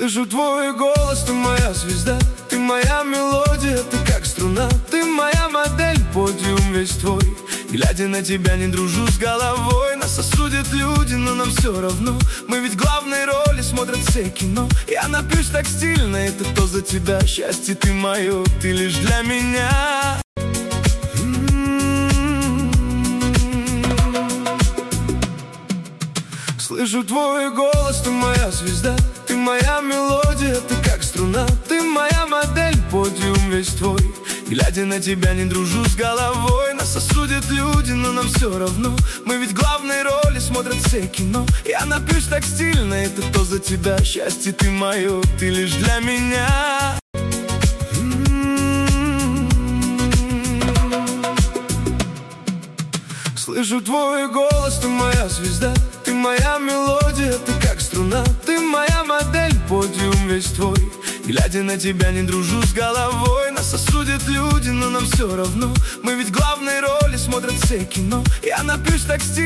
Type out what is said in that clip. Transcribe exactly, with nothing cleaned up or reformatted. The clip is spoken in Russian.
Слышу твой голос, ты моя звезда, ты моя мелодия, ты как струна. Ты моя модель, подиум весь твой. Глядя на тебя, не дружу с головой. Нас осудят люди, но нам все равно. Мы ведь главные роли смотрят все кино. Я напьюсь так стильно, это то за тебя. Счастье ты мое, ты лишь для меня. Слышу твой голос, ты моя звезда, ты моя мелодия, ты как струна. Ты моя модель, подиум весь твой. Глядя на тебя, не дружу с головой. Нас осудят люди, но нам все равно. Мы ведь главные роли смотрят все кино. Я напьюсь так стильно, это то за тебя. Счастье ты мое, ты лишь для меня. Слышу твой голос, ты моя звезда, ты моя мелодия, ты как струна. Ты моя модель, подиум весь твой. Глядя на тебя, не дружу с головой. Нас осудят люди, но нам все равно. Мы ведь главные роли смотрят все кино. Я напьюсь так стильно.